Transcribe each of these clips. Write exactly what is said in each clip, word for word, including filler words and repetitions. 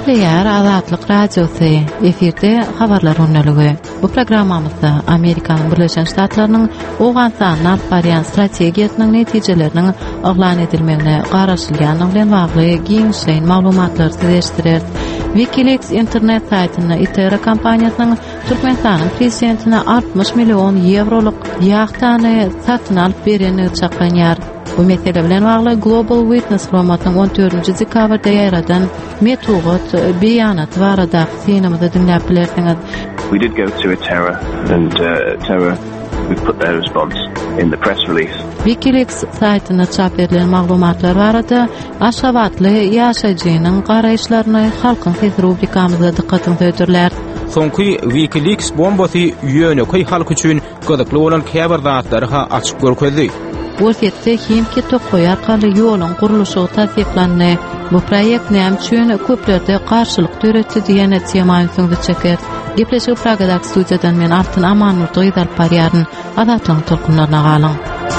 Gepleyer Azatlyk Radiosu efirde habarlar öňeligi. Bu programmamyzda Amerikanyň Birleşen Ştatlarynyň Owganstanyň alyp barýan strategiýasynyň netijeleriniň aglan edilmegine garaşylýanyň bilen bagly giňişleýän maglumatlar sizleşdirer. WikiLeaks internet saytyny Itera kompaniýasynyň Türkmenistanyň prezidentine altmış million euroluk ýahtany satyn alyp bereni çakanýar. Bu mesele bilen bagly Global Witness formatynyň on dördünji dekabrda ýaradan Metugot beýanat barada synymyzy dinläp bilersiňiz. We did go to Itera and uh, Terra we put their response in the press release. WikiLeaks saytyna çap edilen maglumatlar barada Aşgabatly ýaşajynyň garaýşlaryny halkyň ses rubrikamyzda dikkatinizi ötürler. Soňky WikiLeaks bombasy ýöneköy halk üçin gyzykly bolan habardatlary açyk görkezdi. Bu fetde kimki tokoy arkaly ýoluň guruluşy tasdiklandy. Bu proýekt näme üçin köplerde garşylyk töretdi diýen temaýy soňda çeker. Gepleşik Pragadak studiýadan men Artyn Amanurdy ýa-da Parýaryn adatlyň tolkunlaryna galyň.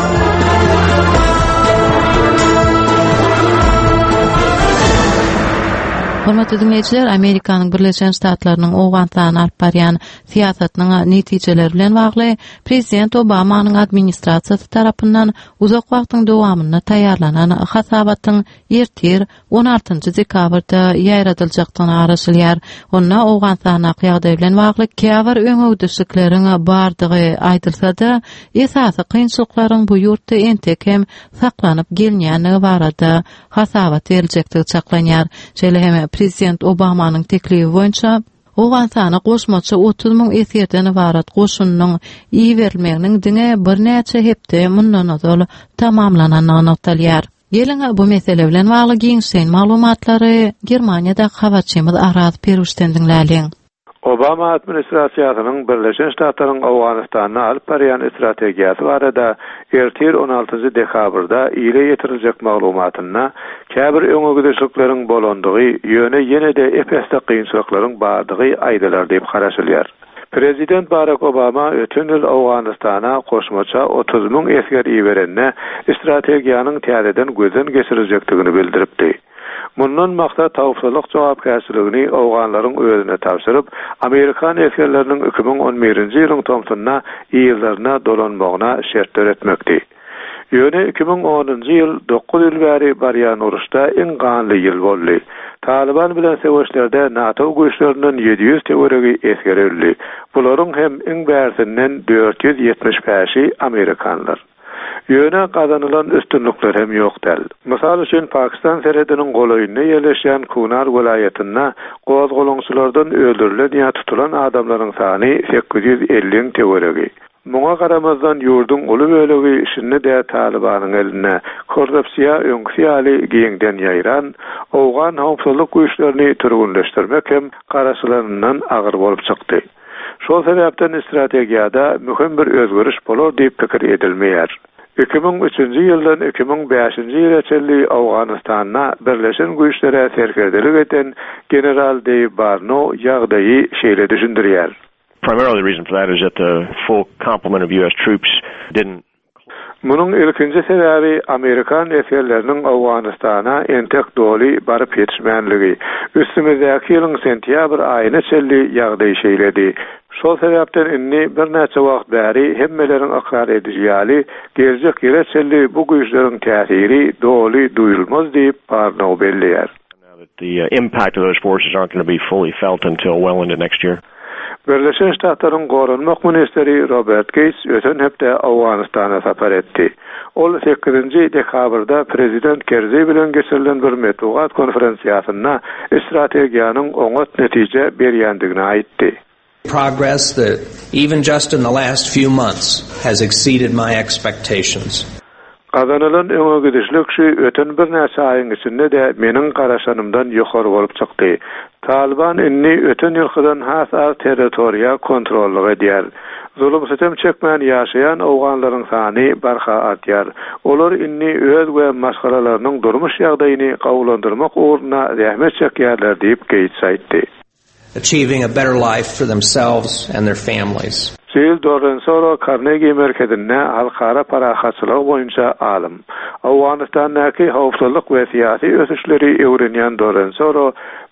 Hormatly dinleyijiler, Amerikanyň Birleşen Ştatlarynyň Owganstanyň alyp barýan siýasatynyň netijeleri bilen bagly Prezident Obamanyň administrasiýasy tarapyndan uzak wagtyň dowamyna taýýarlanan hasabatyň ertir on altynjy dekabrda ýaýradyljakdygyny araşylýar. Onda Owganstanyň ýagdaýy bilen bagly käbir öňüdüşlikleriň bardygy aýdylsa-da, esasy kynçylyklaryň bu ýurtda entek hem saklanyp gelýäni barada hasabat berjekdigi çaklanýar. Şeýle hem Prezident Obamanyň teklibi boýunça Owganstanyň goşmaçy otuz müň esirden ibarat goşunyň iýerilmeginiň diňe bir näçe hepde mundan azal tamamlananyny noktalýar. Gelin bu mesele bilen bagly giňişleýän maglumatlary Germaniýada habarçymyz Araz Peruşden dinläliň. Obama administrasiýasynyň Birleşen Ştatlaryň Owganstanyna alyp barýan strategiýasy barada ertir on altyncy dekabrda ýyla ýetiriljek maglumatyna käbir öňüdüşlikleriň bolandygy ýöne ýene-de epesde kynçylyklaryň bardygy aýdylar diýip garaşylýar. Prezident Barack Obama ötün ýyl Owganstana goşmaça otuz müň esker iýerenne strategiýanyň täzeden gözden geçirilmekdigini bildiripdi. Mundan maksat tawfurlyk jogapkärçiligini Owganlaryň özüne tapşyryp, Amerikan eskerleriniň iki bin on birinji ýylyň tomtunyna ýyllaryna dolanmagyna şert öretmekdi. Ýöne iki bin onunji ýyl dokuz ýyl bäri barýan uruşda iň ganly ýyl boldy. Taliban bilen seweşlerde NATO güýçläriniň ýedi ýüz teweregi esker öldü. Bularyň hem iň bärsinden dört ýüz ýetmiş beşi Amerikanlar. Ýöne kazanılan üstünlükler hem ýokdal. Mysal üçin Pakistan serediniň golaýyna ýerleşýän Kunar welaýatyna gozgolonçylardan öldürilen ýa tutulan adamlaryň sany sekiz ýüz elli teweregi. Muňa garamazdan ýurdun uly bölegi işini de Talibanyň eline korrupsiýa öňküýäli giňden ýaýran, Owgan howpsuzlyk güýçlerini türgünleşdirmek hem garaşylaryndan agyr bolup çykdy. Şol sebäpden strategiýada mühim bir özgörüş bolar diýip pikir edilmeýär. iki bin üçünji ýyldan iki bin beşinji ýyla çelli Owganstanyna Birleşen Güýçlere serkerdelik eden General Dave Barno ýagdaýy şeýle düşündirýär. Primarily the reason for that is that the full complement of U S troops didn't. Munun ilkinji sebäbi Amerikan eskerleriniň Owganstana entek doly baryp ýetişmänligi. Üstümizdäki ýylyň sentýabr aýyna çelli ýagdaýy şeýledi. Şol sebäpden inni bir näçe wagt bäri hemmeleriň akrar edýäli, geljek ýyla çelli bu güýçleriň täsiri doly duýulmaz diýip Barno belliýär. The uh, impact of those forces aren't going to be fully felt until well into next year. Birleşen Ştatlaryň gorunmak ministeri Robert Gates öten hepde Owganstana sapar etdi. Ol sekizinji dekabrda Prezident Kerzi bilen geçirilen bir metbuat konferensiýasyna strategiýanyň oňat netije berýändigini aýtdy. Progress that even just in the last few months has exceeded my expectations. Kazanılan öňüdüşlik şu öten bir näçe aýyň içinde de meniň garaşanymdan ýokary bolup çykdy. Taliban inni öten ýylkydan has az territoriýa kontrollyk edýär. Zulüm sitem çekmän ýaşaýan Owganlaryň sany barha artýar. Olar inni öz we maşgalalarynyň durmuş ýagdaýyny gawlandyrmak ugruna zähmet çekýärler diýip Gates aýtdy. Achieving a better life for themselves and their families. Sil dordan sonra Carnegie merkezinde halkara parahatçılık boyunca alim. Awganistandaki howpsuzlyk we siyasi ösüşleri öwrenýän dordan sonra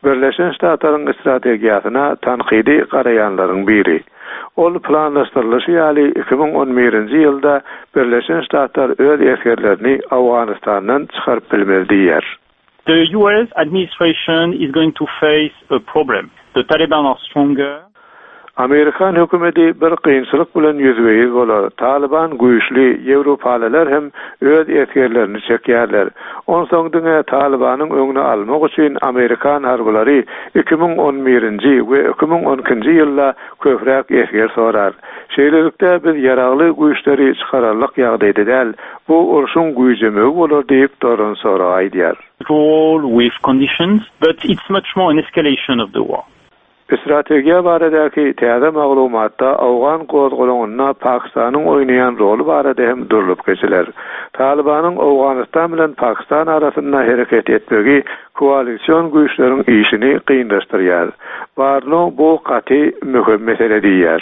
Birleşen Ştatlaryň strategiýasyna tanqidi garaýanlaryň biri. Ol planlaşdyrylýşy ýaly iki bin on birinji ýylda Birleşen Ştatlar öz eskerlerini Awganistandan çykaryp bilmeli diýer. The U S administration is going to face a problem. The Taliban are stronger. Amerikan hökümeti bir kıyınçılık bilen yüzbeyiz bolar. Taliban güýçli, Ýewropalylar hem öz eskerlerini çekýärler. Onsoň diňe Talibanyň öňüne almak üçin Amerikan harbylary iki bin on birinji we iki bin on ikinji ýylda köpräk esger sorar. Şeýlelikde biz ýaragly güýçleri çykararlyk ýagdaýda däl, bu urşuň güýjemi bolar diýip Doron sonra aýdýar. With conditions, but it's much more an escalation of the war. Strategiýa baradäki täze maglumatda Awgan gozgolanyna Pakistanyň oýnaýan rolu barada hem durulup geçiler. Talibanyň Awganistan bilen Pakistan arasynda hereket etmegi koalisiýon güýçleriň işini kyndaşdyrýar. Barno bu gaty möhüm mesele diýer.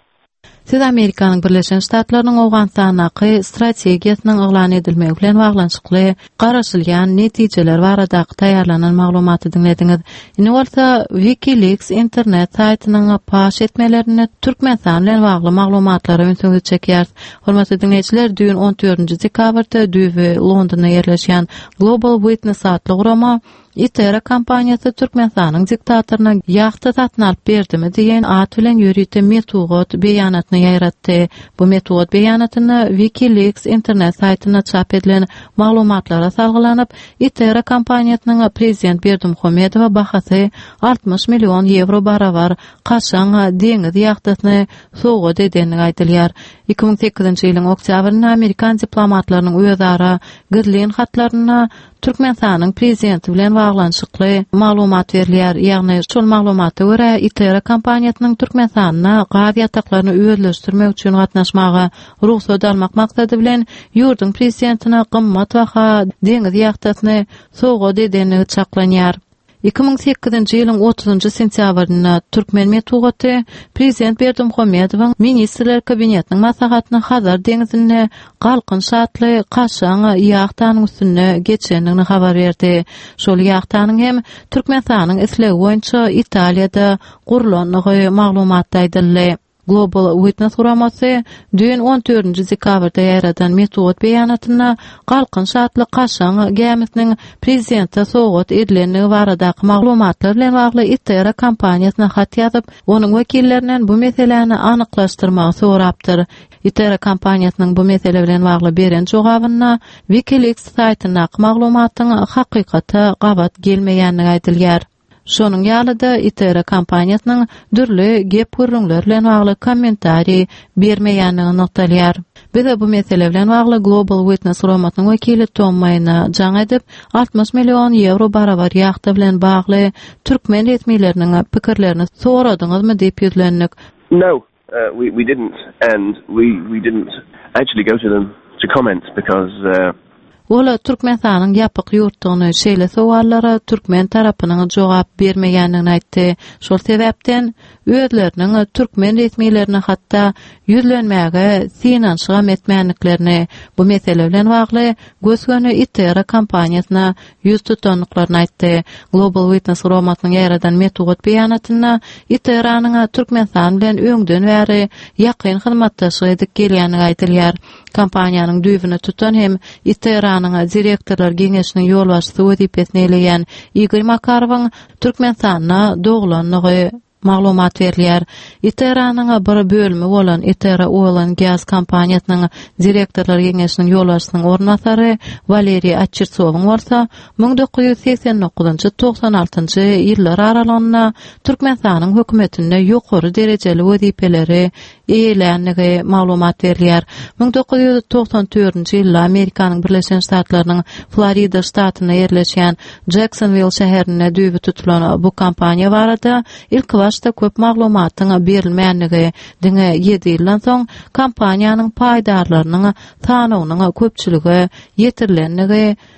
Siz Amerikanyň Birleşen Ştatlarynyň Awganistanaky strategiýasynyň eglan edilmegi bilen baglanşykly garaşylýan netijeler barada taýýarlanan maglumaty dinlediňiz. Ine bolsa WikiLeaks internet saýtynyň paş etmelerini Türkmenistan bilen bagly maglumatlary öňsüňiz çekýär. Hormatly dinleýijiler, düýün on dördünji dekabrda düýbi Londonda ýerleşýän Global Witness adly gurama İTERA kampaniýasy Türkmenistanyň diktatoryna ýagty tatyn alyp berdimi diýen at bilen ýürüýte metod beýanatyny ýaýratdy. Bu metod beýanatyny WikiLeaks internet saýtyna çap edilen maglumatlara salgylanyp, İTERA kampaniýasynyň prezident Berdimuhammedowa bahasy altmış million euro barabar qaşaň deňiz ýagtyny sowgat edenligi aýdylýar. iki bin sekizinji ýylyň oktýabrynda Amerikan diplomatlarynyň özara gizlen hatlaryna Türkmenistanyň prezidenti bilen baglanşykly maglumat berilýär. Ýagny şol maglumata görä İTERA kampaniýasynyň Türkmenistana gaz ýataklaryny öwürleşdirmek üçin gatnaşmagy ruhsat almak maksady bilen ýurdun prezidentine gymmat waha deňiz ýagtyny sowgat edenligi çaklanýar. iki bin sekizinji ýylyň otuzynjy sentýabrynda Türkmen metodi prezident Berdimuhammedowyň ministrler kabinetiniň maslahatyny Hazar deňizine galkyn şatly qaşaň ýagtanyň üstüne geçenligini habar berdi. Şol ýagtanyň hem Türkmenistanyň islegi boýunça Italiýada gurulanlygy maglumatda aýdyldy. Global Witness guramasy düýün on dördünji dekabrda ýaradan metod beýanatyna galkyn şatly qaşaň gemisiniň prezidente sowgat edilenligi baradaky maglumatlar bilen bagly İTERA kampaniýasyna hat ýazyp, onuň wekillerinden bu meseleni anyklaşdyrmagy sorapdyr. İTERA kampaniýasynyň bu mesele bilen bagly beren jogabyna WikiLeaks saýtyna maglumatyň hakykata gabat gelmeýänligi aýdylýar. Şonuň ýalyda İTERA kampaniýasynyň dürli gep gürrüňler bilen bagly kommentari bermeýänligi noktalýar. Biz bu mesele bilen bagly Global Witness guramatynyň wekili Tom Mayna jaň edip altmış million euro barabar ýagty bilen bagly türkmen resmiýetleriniň pikirlerini soradyňyzmy diýip ýüzlendik. No, uh, we we didn't, and we we didn't actually go to them to comment because uh, Ola Türkmenistanyň ýapyk ýurtdygyny şeýle sowallara türkmen tarapynyň jogap bermeýänligini aýtdy. Şol sebäpden özleriniň türkmen resmiýetlerine hatda ýüzlenmäge synanşyga etmänliklerini bu mesele bilen bagly gösgöni İTERA kampaniýasyna ýüz tutanlyklaryny aýtdy. Global Witness guramatynyň ýaradan metod beýanatyna İTERA-nyň Türkmenistan bilen öňden bäri ýakyn hyzmatdaşlyk edip gelýänligi aýdylýar. Kampaniýanyň düýbüni tutan hem İTERA-nyň direktorlar geňeşiniň ýolbaşçysy wezipesini eleýän Igor Makarowyň Türkmenistana doglanlygy maglumat berilýär. İTERA-nyň bir bölümi bolan İTERA Oil Gaz kampaniýasynyň direktorlar geňeşiniň ýolbaşçysynyň ornatary Valeriy Atchirtsowyň bolsa bin dokuz ýüz seksen dokuzynjy toksan altynjy ýyllar aralygyna Türkmenistanyň hökümetinde ýokary derejeli wezipeleri eýelänligi maglumat berilýär. bin dokuz ýüz toksan dördünji ýylda Amerikanyň Birleşen Ştatlarynyň Florida ştatyna ýerleşýän Jacksonville şäherine düýbi tutulan bu kampaniýa barada ilk başda köp maglumatyň berilmänligi diňe ýedi ýyldan soň kampaniýanyň paýdarlarynyň tanawynyň köpçüligi ýetirilenligi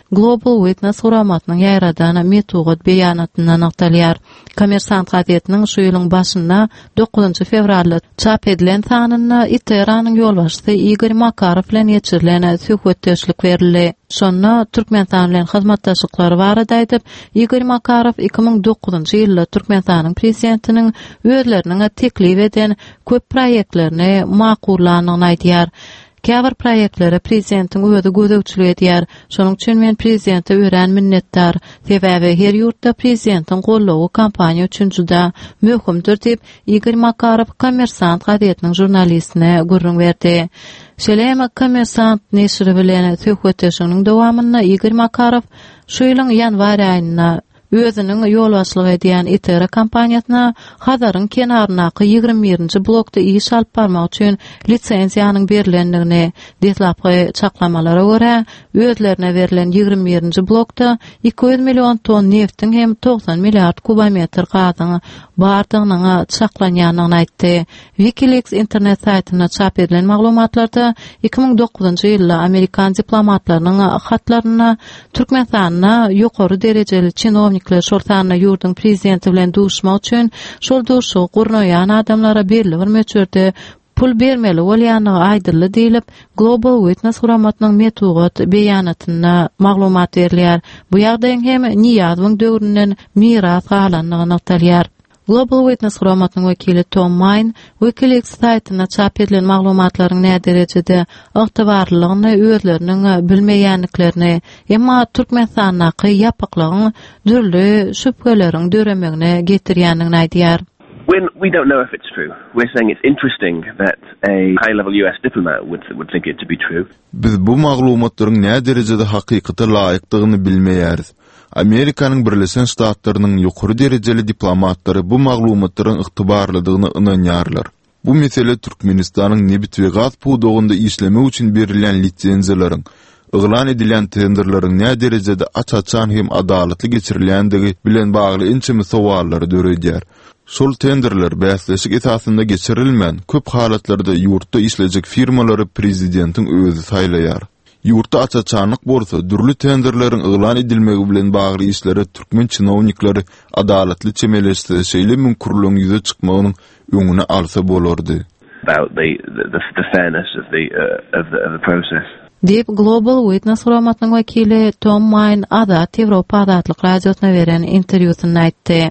Global Witness huramatnyň ýaradan metugat beýanatyna nagtalýar. Kommersant gazetiniň şu ýylyň başynda dokuzunçy fevralda çap edilen sanyna Iteranyň ýolbaşçysy Igor Makarov bilen ýeçirilen söhbetdeşlik berildi. Şonda Türkmenistan bilen hyzmatdaşlyklary barada aýdyp, Igor Makarov iki ming dokuzunçy ýylda Türkmenistanyň prezidentiniň özleriniň teklip eden köp proýektlerini makullanyny aýdýar. Käbir proýektlere prezidentiň özi gözegçilik edýär. Şonuň üçin men prezidente ören minnetdar. Sebäbi her ýurtda prezidentiň gollawy kampaniýa üçin juda möhümdir diýip Igor Makarov Kommersant gazetiniň jurnalistine gurrun berdi. Şeýle Kommersant neşri bilen söhbetdeşiginiň dowamyna Igor Makarov şu ýylyň ýanwar aýyna özünün ýolbaşçylyk edýän Itera kampaniýasyna Hazaryň kenaryndaky ýygrimi birinji blokda iş alyp barmak üçin lisensiýanyň berilendigini detlapy çaklamalara görä özlerine berilen ýygrimi birinji blokda iki yüz million ton neftiň hem doksan milliard kubometr gazyň bardygyny çaklanýanyny aýtdy. WikiLeaks internet saýtyna çap edilen maglumatlarda iki ming dokuzunçy ýylda Amerikan diplomatlarynyň hatlaryna Türkmenistana ýokary derejeli çinovnik şortanyna ýurdun prezidenti bilen duşmak üçin şol duşu gurnaýan adamlara berilip bir möçürde pul bermeli bolýanyny aýdyrly diýilip Global Witness huramatynyň metugat beýanatyna maglumat berilýär. Bu ýagdaýyň hem Niýazowyň döwründen miras galanlygyny nagtalýar. Global Witness huramatynyň wekili Tom Main WikiLeaks saýtyna çap edilen maglumatlaryň näde derejede ygtybarlylygyny özleriniň bilmeýänliklerini, emma Türkmenistanyň ýapyklygyň dürli şüpheleriň döremegine getirýändigini aýdýar. When we don't know if it's true. We're saying it's interesting that a high-level U S diplomat would would think it to be true. Biz bu maglumatlaryň näde derejede hakykata laýykdygyny bilmeýäris. Amerikanyň Birleşen Ştatlarynyň ýokary derejeli diplomatlary bu maglumatlaryň ygtybarlydygyny ynanýarlar. Bu mesele Türkmenistanyň nebit we gaz pudogunda işleme üçin berilen lisensiýalaryň, yglan edilen tenderlaryň näde derejede açaçan hem adalatly geçirilendigi bilen bagly inçimi sowallary döredýär. Şol tenderler bäsleşik esasynda geçirilmän köp halatlarda ýurtda işlejek firmalary prezidentiň özi saýlaýar. Ýurtda açaçanlyk bolsa, dürli tenderleriň yglan edilmegi bilen bagly işleri türkmen çinowniklary adalatly çemeleşdirişiyle mümkinligiň ýüze çykmagynyň öňüne alsa bolardy. About the the, the fairness of the uh, of the of the process. Deep Global Witness huramatynyň wekili Tom Main Azat Ýewropa adatlyk radiosyna beren interwýusynda aýtdy.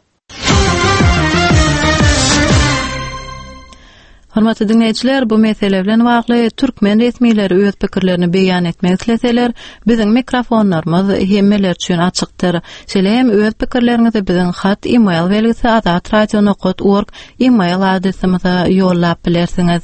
Hormatly dinleýijiler, bu mesele bilen bagly türkmen resmiýetleri öz pikirlerini beýan etmek isleseler, biziň mikrofonlarymyz hemmeler üçin açykdyr. Şeýle öz pikirlerinizi biziň hat, e-mail belgisi azat radio nokta org e-mail adresimize ýollap bilersiňiz.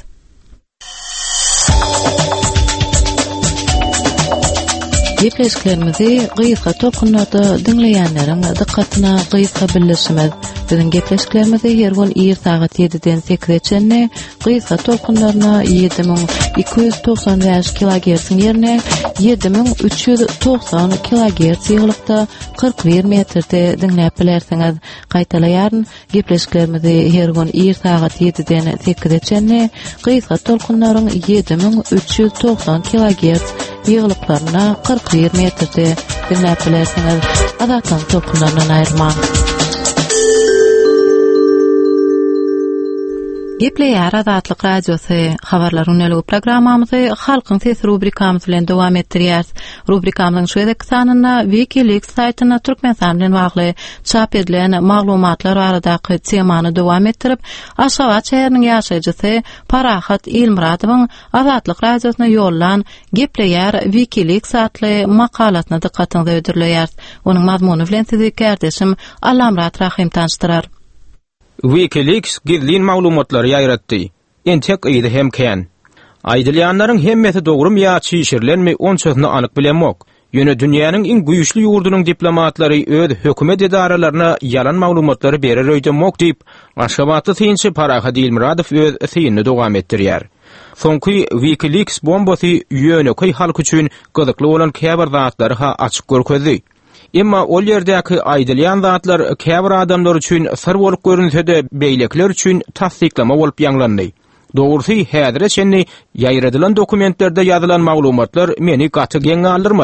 Gepleşiklerimizi gysga tokunlarda dinleýänleriň dikkatyna gysga bildirşimiz. Biziň gepleşiklerimizi her gün ýer sagat ýediden sekreçenne gysga tokunlaryna ýedi ming iki ýüz toksan beş kilohertz ýerine ýedi ming üç ýüz toksan kilohertz ýyglykda kırk bir metrde dinläp bilersiňiz. Gaýtalaýaryn gepleşiklerimizi her gün ýer sagat ýediden sekreçenne gysga tokunlaryň ýedi ming üç ýüz toksan kilohertz ýyglyklaryna kırk bir metrde dinläp bilersiňiz. Azatlyň topunlaryndan aýrman. Gepleýär Azatlyk radiosy habarlaryň öňlügi programmamyzy Halkyň sesi rubrikamyz bilen dowam etdirýär. Rubrikamyň şu edeki sanyna WikiLeaks saýtyna Türkmenistan bilen bagly çap edilen maglumatlar aradaky temany dowam etdirip, Aşgabat şäheriniň ýaşaýjysy Parahat Ilmuradowyň Azatlyk radiosyna ýollan Gepleýär WikiLeaks atly makalatyna dikkatyňizi ödürleýär. Onuň mazmuny bilen sizi kardeşim Alamrat Rahim tanıştyrar. WikiLeaks gizlin maglumatlary ýaýratdy. Entek ýydy hem kän. Aýdylýanlaryň hemmeti dogrum ýa çyşirlenmi onçasını anyk bilenmok. Ýöne dünýäniň iň güýçli ýurdunyň diplomatlary öz hökümet edaralaryna ýalan maglumatlary berer öýdemok diýip, Aşgabatly synçy Parahat Ilmuradow öz synyny dowam etdirýär. Soňky WikiLeaks bombasy ýöneköy halk üçin gyzykly bolan käbir zatlary ha açyk görkezdi. Emma ol ýerdäki aýdylýan zatlar käbir adamlar üçin sır bolup görünse-de beýlekler üçin tasdiklama bolup ýanglandy. Dogrusy häzir çenni ýaýradylan dokumentlerde ýazylan maglumatlar meni gaty geňe aldyrmady.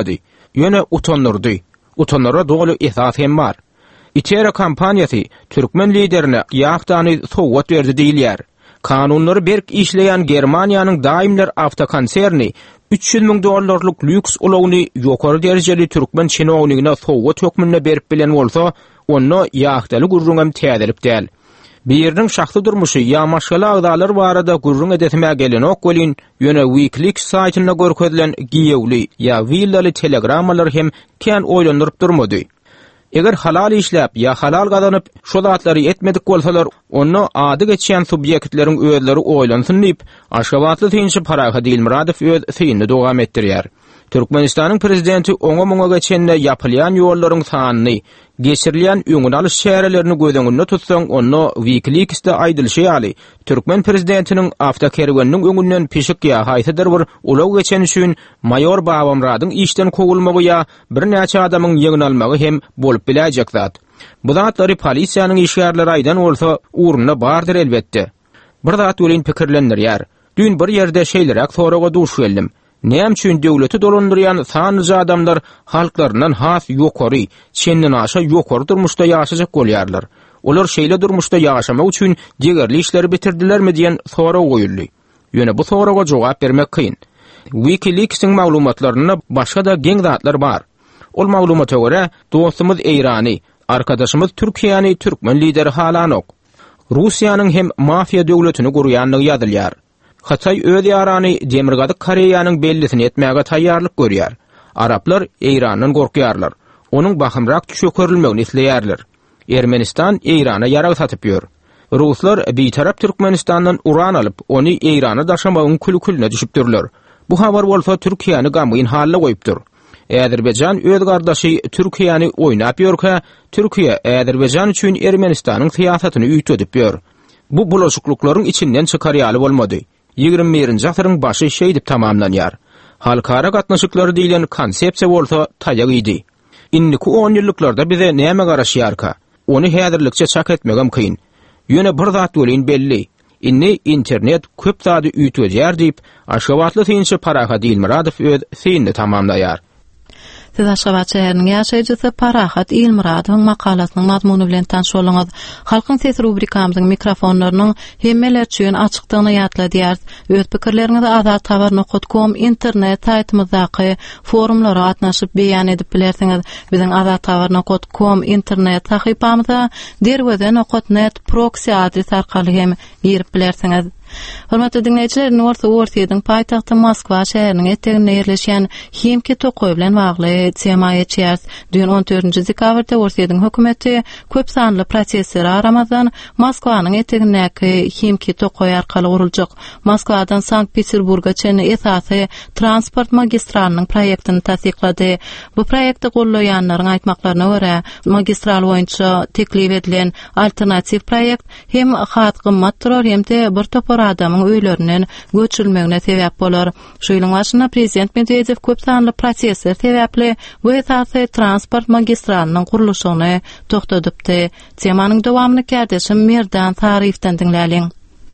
ýöne utanırdy. Utanlara dogly esas hem bar. İçeri kampaniýasy türkmen liderine ýagdany sowgat berdi diýilýär. Kanunlary berk işleýän Germaniýanyň daimler awtokonserni üç yüz miň dollarlyk lüks ulawny ýokary derejeli türkmen çinownygyna sowgat hökmüne berip bilen bolsa, onu ýagdaly gurrun täzelip däl. Biriniň şahsy durmuşy ýa maşgala agdalar barada gurrun edetime gelen ok bolin, ýöne Wikileaks saytyna görkezlen giýewli ýa willaly telegrammalar hem kän oýlanyryp durmady. Eger halal işläp ýa halal gazanyp şu zatlary etmedik bolsalar, onu ady geçýän subýektleriň özleri oýlansyn diýip, Aşgabatly tynçy Paraha Dilmuradow öz syny dowam etdirýär. Türkmenistanyň prezidenti oňa muňa geçende ýapylýan ýollaryň sanyny, geçirilýän öňüne alyş şäherlerini gözeňinde tutsaň, onu Wikileaks'te aýdylşy ýaly. Türkmen prezidentiniň awtokerweniň öňünden pişik ýa haýsydyr bir ulaw geçen üçin mayor Babamradyň işden kowulmagy ýa bir näçe adamyň ýeňini almagy hem bolup biläjek zat. Bu zatlary polisiýanyň işgärleri aýdan bolsa urunyna bardyr elbetde. Bir zat ölen pikirlendirýär. Dün bir ýerde şeýlerek soraga duş geldim. Näme üçin döwleti dolandyrýan sanyjy adamlar halklaryndan has ýokary, çenden aşa ýokary durmuşda ýaşajak bolýarlar. Olar şeýle durmuşda ýaşamak üçin jegerli işleri bitirdilermi diýen sora goýuldy. Ýöne bu soraga jogap bermek kyn. Wikileaks'in maglumatlaryna başga da geň zatlar bar. Ol maglumata görä, dostumyz Eýrany, arkadaşymyz Türkiýany türkmen lideri Halanok, Russiýanyň hem mafiýa döwletini gurýanlygy ýazylýar. Hatay öz ýarany Demirgady Koreýanyň bellisini etmäge taýýarlyk görýär. Araplar Eýrandan gorkýarlar. Onuň bahymrak çökerilmegini isleýärler. Ermenistan Eýrana ýarag satyp ýör. Ruslar bir tarap Türkmenistandan uran alyp, ony Eýrana daşamagyň külkülüne düşüpdirler. Bu habar bolsa Türkiýany gamyň halyna goýupdyr. Äzerbeýjan öz gardaşy Türkiýany oýnap ýörkä, Türkiýe Äzerbeýjan üçin Ermenistanyň siýasatyny üýtedip ýör. Bu bulaşıklıklaryň içinden çykarýaly bolmady. ýygrimi birinji asyryň başy şeý dip tamamlanýar. Halkara gatnaşyklary diýilen konsepsiýa bolsa taýyk idi. Indiki on ýyllyklarda bize näme garaşýarka? Ony häzirlikçe çak etmegem kyn. Ýöne bir zat bolýan belli. Inni internet köp zady üýtýär diýip, Aşgabatly tynçy Paraha Dilmuradow öz syny tamamlaýar. Siz Aşgabat şäheriniň ýaşaýjysy Parahat Dilmuradowyň makalasynyň mazmuny bilen tanış bolňyz. Halkyň sesi rubrikamyzyň mikrofonlarynyň hemmeler üçin açykdygyny ýatladýar. Öz pikirlerinizi azat habar nokta com internet saýtymyzdaky forumlara gatnaşyp beýan edip bilersiňiz. Biziň azat habar nokta com internet sahypamyza derweden nokta net proxy adres arkaly hem girip bilersiňiz. Hormatly dinleyijiler, North Warsaw paýtagty Moskwa şäheriniň eteginde ýerleşýän Himki tokoý bilen bagly temaýa çärs. Dün on dördünji dekabrda Warsaw hökümeti köp sanly prosesleri aramazdan Moskwanyň etegindäki Himki tokoý arkaly guruljak Moskwadan Sankt-Peterburga çenli esasy transport magistraliniň proýektini tasdiklady. Bu proýekti gollaýanlaryň aýtmaklaryna görä, magistral boýunça teklip edilen alternativ proýekt hem hat gymmat turar hem-de bir topar adamyň öýlerinden göçülmegine sebäp bolar. Şoýlaň başyna prezident Medvedew köp sanly prosesler sebäpli bu esasy transport magistraliniň guruluşyny toktadypdy. Temanyň dowamyny kärdeşim Merdan Tarifden dinläliň.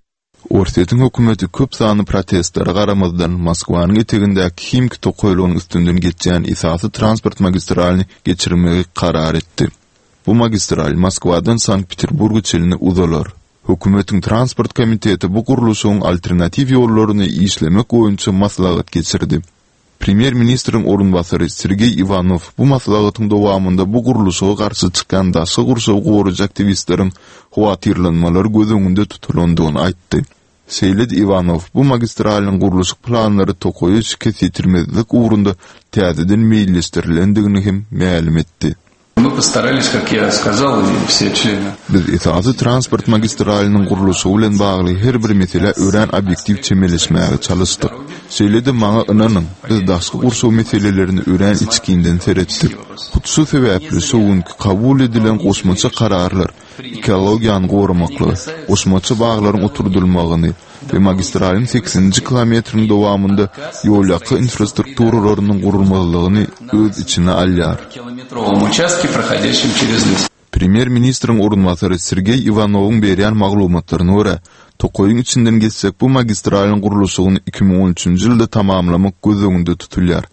Ortaýyň hökümeti köp sanly protestler garamazdan Moskwanyň etegindäki Himki tokoýlugynyň üstünden geçýän esasy transport magistralini geçirmegi karar etdi. Bu magistral Moskwadan Sankt-Peterburga çeline uzalar. Hökümetiň transport komiteti bu guruluşyň alternativ ýollaryny işlemek boýunça maslahat geçirdi. Premier ministriň orunbasary Sergey Ivanov bu maslahatyň dowamında bu guruluşa garşy çykan daşy gurşaw gorajak aktivistleriň howatyrlanmalary göz öňünde tutulandygyny aýtdy. Seyled Ivanov bu magistraliniň guruluş planlary tokoýy şiketirmezlik uğrunda täzeden meýilleşdirilendigini hem ma'lum etdi. Мы постарались, как я сказал, и все члены. Biz esasy transport magistraliniň guruluşy bilen bagly her bir mesele ören obyektiv çemeleşmäge çalışdyk. Söyledi maňa inanyň, biz daşky gurşaw meselelerini ören içkinden seretdik. Hutsy sebäpli soňky kabul edilen goşmaça kararlar, ekologiýany gorumakly, goşmaça baglaryň oturdulmagyny ve magistralin seksenji kilometriniň dowamında ýolyaky infrastrukturalarının gurulmalygyny öz içine alýar. Premier ministriň orunbasary Sergey Ivanowyň berýän maglumatlaryna görä, tokoýyň içinden geçsek bu magistralin guruluşyny iki bin on üçünji ýylda tamamlamak göz öňünde tutulýar.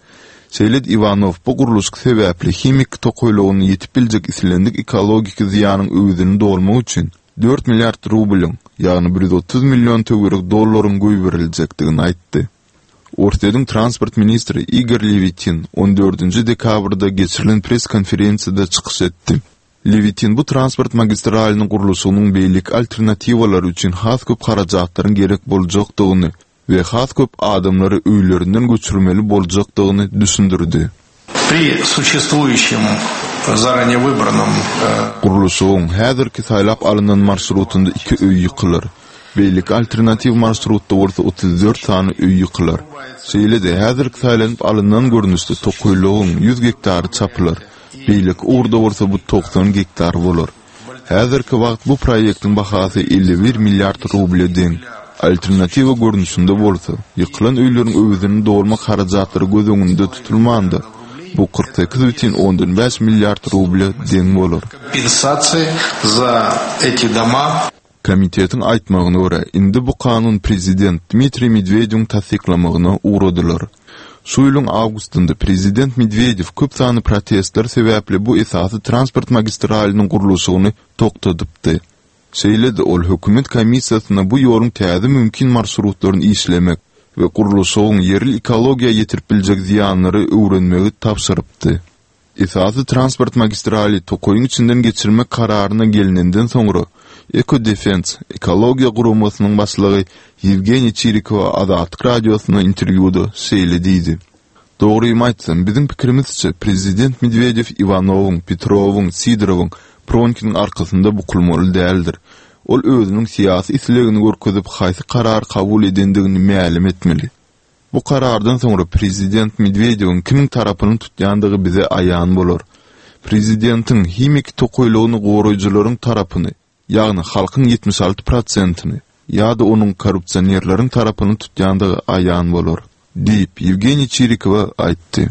Seyled Ivanov bu guruluşky sebäpli himik tokoylugyny ýetip biljek islendik ekologik ziýanyň öwdüni dolmak üçin dört milliard rublyň, ýagny bir yüz otuz million töwerek dollaryň goýberiljakdygyny aýtdy. Ortadyň transport ministri Igor Levitin on dördünji dekabrda geçirilen press konferensiýada çykyş etdi. Levitin bu transport magistralynyň guruluşynyň beýlik alternatiwalary üçin has köp harajatlaryň gerek boljakdygyny we has köp adamlary öýlerinden göçürmeli boljakdygyny düşündirdi. При существующем заранее выбранном guruluşyň häzirki saýlap alynan marşrutunda iki öý ýykylar. Beýlik alternativ marşrutda bolsa otuz dört sany öý ýykylar. Şeýle-de häzirki saýlanyp alynan görnüşde tokoylugyň yüz hektary çapylar. Beýlik urda bolsa bu doksan hektar bolar. Häzirki wagt bu proýektiň bahasy elli bir milliard ruble deň. Alternativa görnüşinde bolsa, ýykylan öýleriň öwdüni dolmak harajatlary göz öňünde tutulmanda, bu kırk sekiz бүтүн ондон beş milliard ruble deň bolar. Компенсации за эти дома. Komitetin aýtmagyna görä, indi bu kanun prezident Dmitriy Medvedevň tasdiklamagyna uğradylar. Şu ýylyň awgustynda prezident Medvedev köp sany protestler sebäpli bu esasy transport magistralynyň guruluşyny toktadypdy. Şeýle-de ol hökümet komissiýasyna bu ýolun täze mümkin marşrutlaryny işlemek we guruluşyň yerli ekologiýa ýetirip biljek ziýanlary öwrenmegi tapşyrypdy. Esasy transport magistraly tokoyun içinden geçirmek kararyna gelinenden soňra Eko Defense ekologiýa gurumasynyň başlygy Yevgeniy Chirikow Azatlyk radiosyna interwýuda şeýle diýdi. Dogry aýtsam, biziň pikirimizçe prezident Medvedev Ivanowyň, Petrowyň, Sidorowyň, Pronkynyň arkasynda bukulmaly däldir. Ol özüniň syýasy islegini görkezip haýsy karar kabul edendigini ma'lum etmeli. Bu karardan soňra prezident Medvedewiň kimiň tarapyny tutýandygy bize aýan bolar. Prezidentiň himik tokoylugyny goraýjylaryň tarapyny, ýagny halkyň yetmiş alty prosentyny, ýa-da onuň korrupsionerleriň tarapyny tutýandygy aýan bolar, diýip Yevgeniy Chirikow aýtdy.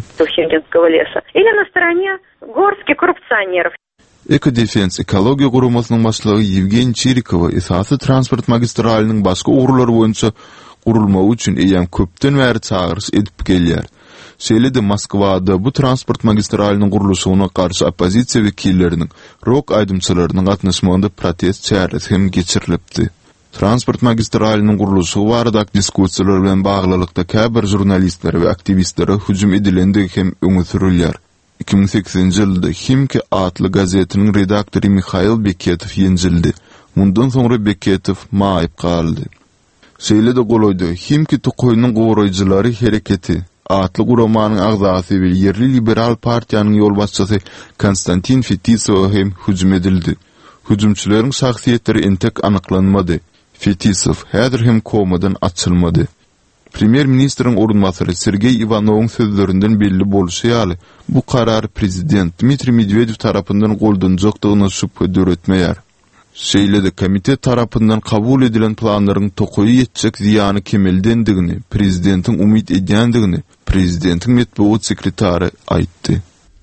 Или на стороне горских коррупционеров. Eko Defense ekologiýa gurumasynyň başlygy Yevgeniy Chirikow esasy transport magistralynyň başga uğurlary boýunça gurulmagy üçin eýem köpden bäri çağırış edip gelýär. Şeýle-de Moskwada bu transport magistralynyň guruluşyna garşy oppozisiýa wekilleriniň, rok aýdymçylarynyň gatnaşmagynda protest çägesi hem geçirilipdi. Transport magistralynyň guruluşy barada diskussiýalar bilen baglylykda käbir jurnalistler we aktivistlere hüjüm edilendigi hem öňe sürilýär. iki bin sekizinji ýylda Himki adly gazetiniň redaktory Mikhail Beketov ýenjildi. Mundan soňra Beketov maýyp galdy. Şeýle-de goloýdy, Himki tokoynyň goraýjylary hereketi adly guramanyň agzasy we yerli liberal partiýanyň ýolbaşçysy Konstantin Fetisov hem hüjüm edildi. Hüjümçileriň şahsiýetleri entek anyklanmady. Fetisov häzir hem komadan açylmady. Premier ministriň orunmasary Sergey Ivanowyň sözlerinden belli bolşy ýaly, bu karar prezident Dmitriy Medvedev tarapyndan goldanjakdygyna şüphe döretmeýär. Şeýle-de komitet tarapyndan kabul edilen planlaryň tokoýy ýetjek ziýany kemeldendigini, prezidentiň umyt edýändigini prezidentiň medeniýet sekretary aýtdy.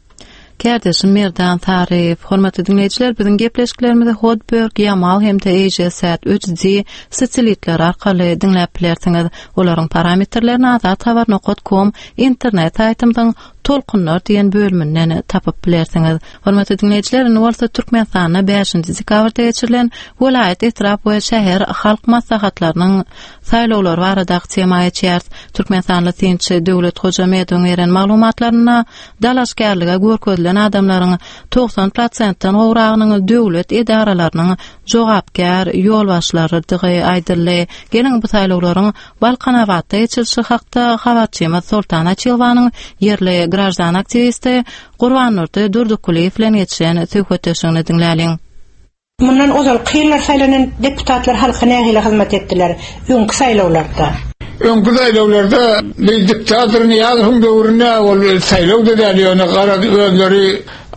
Kerdeşim Merdan Tarif, hormatly dinleýijiler, biziň gepleşiklerimizi Hodberg, Yamal hem de E J Sat üç G satellitler arkaly dinläp bilersiňiz. Olaryň parametrlerini azat habar nokta com internet saýtymyň tolkunlar diýen bölümünden tapyp bilersiňiz. Hormatly dinleýijiler, Nursa Türkmenistanyna beşinji dekabrda geçirilen Welaýat Etraf we şäher halk maslahatlarynyň saýlawlary barada temaýa çärs. Türkmenistanly Tinçi döwlet hojamydyň beren maglumatlaryna dalaşgärlige görkezlen adamlaryň doksan prosentdan gowragynyň döwlet edaralarynyň jogapkär ýolbaşlarydygy aýdyldy. Gelin bu saýlawlaryň Balkanawatda geçirilişi hakda habarçymyz Sultana Çylwanyň yerli grajdan aktivisti Gurbanurdy Durdukuliýew bilen geçen söhbetleşigini dinläliň. Mundan ozal kıyırlar saylanan deputatlar halka nähili hizmet etdiler öňkü saýlawlarda. Öňkü saýlawlarda diktator Niýazowyň döwründe ol saýlaw dedäli ýöne garady özleri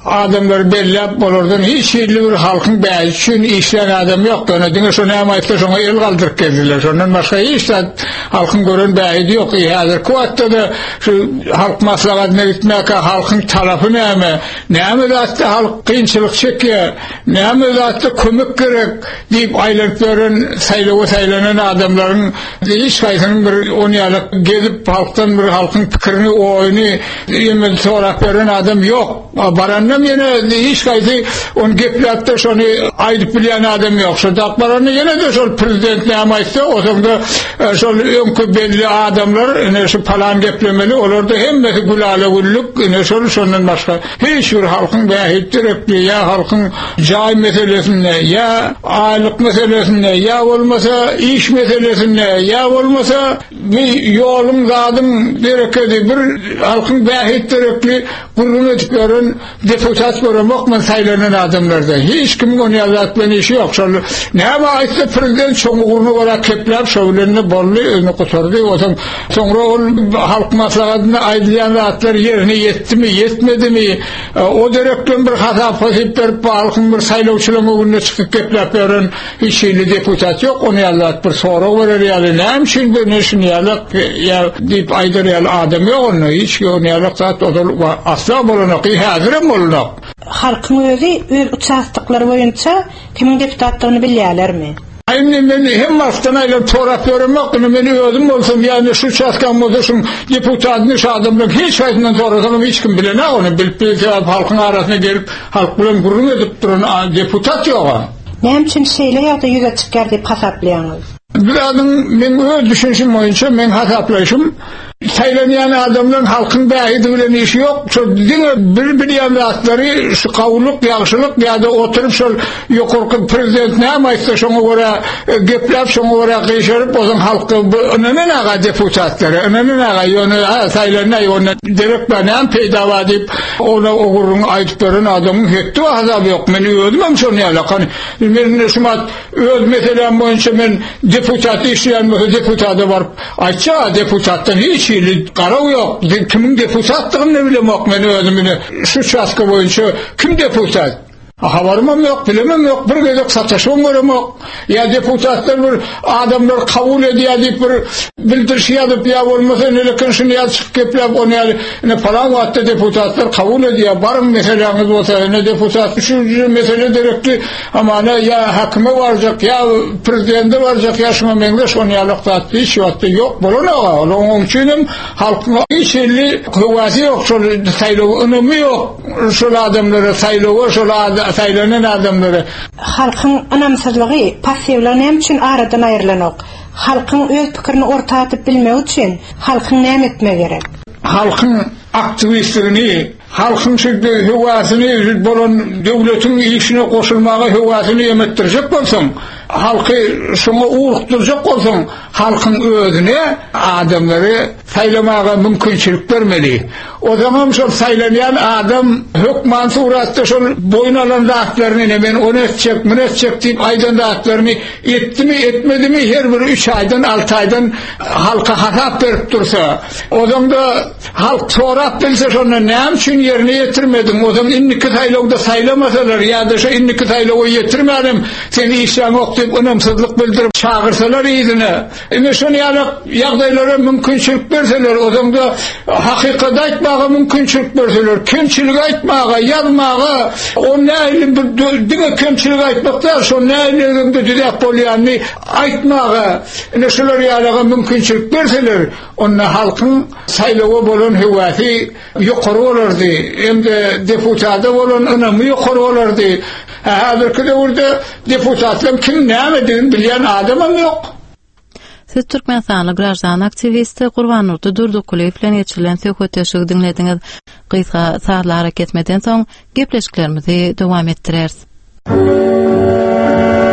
adamlar bellap bolurdan hiç ýerli bir halkyň bäzi üçin işleyen adam ýok. Öňe diňe şonu hem aýtsa şoňa el galdyryp geldiler. Şondan başga hiç halkyň gören bäzi ýok. Häzir kuwatda da şu halk maslahatyna gitmek, halkyň tarapy näme? Näme zatda halk kynçylyk çekýär? Näme zatda kömek gerek diýip aýlanıp gören saýlawa saýlanan adamlaryň hiç gaýsynyň bir on ýyllyk gezip halkdan bir halkyň pikirini oýuny ýemel sorap beren adam ýok. Barannam ýene hiç gaýsy on gepläpde şonu aýdyp bilýän adam ýok. Şu dakbarany ýene de şol prezident näme aýtsa, oňda şol öňkü belli adamlar ene şu palan geplemeli, olarda hemmesi gulala gulluk, ene şol şondan başga hiç bir halkyň bähitdiripli ýa halkyň jaý meselesinde ýa aýlyk meselesinde ýa bolmasa iş meselesinde ýa bolmasa bir ýoluň zadyň bereketi bir halkyň bähitdiripli gurrun edip gören deputat göremek men saýlanan adamlarda hiç kim onu ýazat bilen işi ýok. Şol näme aýtsa prezident çoňugyny gara kepläp şöwlerini bolly öňe gotardy. Otaň soňra ol halk maslahatyna aýdylýan zatlar ýerine ýetdimi, ýetmedimi? O direkden bir hasap edip berip halkyň bir saýlawçylygyny önüne çykyp kepläp beren hiç ýerli deputat ýok. Onu ýazat bir sorag berer ýaly näme üçin bir neşin ýalyk ýa diýip aýdyrýan adam ýok. Onu hiç ýok ýalyk zat odal asla bolanak, häzir hem bolanak. Halkyň özi öz uçaklyklary boýunça kimin deputatlygyny bilýärlermi? Ayni men hem wagtdan aýlap torap görmek, men özüm bolsam ýani şu çatkan bolsam deputatny şadymlyk hiç wagtdan torasam hiç kim bilen onu bilip bilip halkyň arasyna gelip halk bilen gurrun edip duran deputat ýok. Näme üçin şeýle ýa-da ýüze çykar diýip hasaplanýar? Biladyň men öz düşünşim boýunça men hasaplaşym saýlanýan adamlaryň halkyň bähidi bilen işi ýok. Şu diňe bir-bir ýatlary şu gawlyk, ýagşylyk ýa-da oturup şol ýokurky prezident näme aýtsa şoňa görä gepläp şoňa görä gyşaryp ozaň halky öňüne näme deputatlary, öňüne näme ýöne saýlanýar ýöne direkt näme peýda diýip ona ogurun aýdyp beren adamyň hetdi azap ýok. Men özüm hem şonu ýalakan. Men şumat öz meselem boýunça men deputat işleyen deputada var. Aýtsa deputatdan hiç ýyly garaw ýok. Kimin deputatlygyny bilemek men özümni şu çaska boýunça kim deputat? Habarım ýok, bilemem ýok, bir gezek sataşyp görmek. Ya deputatlar bir adamlar kabul edýär diýip bir bildiriş ýazyp ýa bolmasa nelekin şunu ýazyp kepläp onu ýa falan wagtda deputatlar kabul edýär. Barym meseleňiz bolsa, ne deputat şu mesele direktli amana ýa hakimy barjak ýa prezidenti barjak ýa şuna meňde şonu ýalykdat hiç wagtda ýok bolanaga. Onuň üçin halkyň hiç ýerli howazy ýok, şol saýlaw önemi ýok. Şol adamlara saýlaw, şol saýlanan adamlary halkyň anamsızlygy, passivler näme üçin aradan aýrylanak? Halkyň öz pikirini ortatyp bilmek üçin halkyň näme etmek gerek? Halkyň aktivistligini, halkyň şeýle hewasyny bolan döwletiň işine goşulmagy hewasyny ýemetdirjek bolsaň, halky şoňa uğurtdurjak bolsaň, halkyň özüne adamlary saýlamaga mümkinçilik bermeli. O zaman şol saýlanýan adam hökman suratda şol boyun alan zatlaryny men onu etjek, mene etjek diýip aýdan zatlaryny etdimi, etmedimi her bir üç aýdan, altı aýdan halka hasap berip dursa, o zamanda halk sorap bilse şonu näme üçin ýerine ýetirmedin? O zaman inniki saýlawda saýlamasalar ýa-da şu inniki saýlawy ýetirmädim, seni işleň ok diýip önümsizlik bildirip çağırsalar ýygyny. Ine şonu ýalyk ýagdaýlara mümkinçilik berseler, o zamanda hakykat aýtmaga mümkinçilik berseler, kemçilik aýtmaga, ýazmaga, o näme bir diňe kemçilik aýtmakda, şo näme diýip bolýanny aýtmaga, ine şolar ýalyga mümkinçilik berseler, onda halkyň saýlawy bolan hewasy ýokary bolardy. Endi deputada bolan önemi ýokary bolardy. Häzirki döwürde deputatlar kim näme diýip bilýän adamam ýok. Siz Türkmenistanly grajan aktivisti Gurbanurdy Durdukuliýew bilen geçirilen söhbetleşigi dinlediňiz. Gysga saatlar hareket etmeden soň gepleşiklerimizi dowam etdireriz.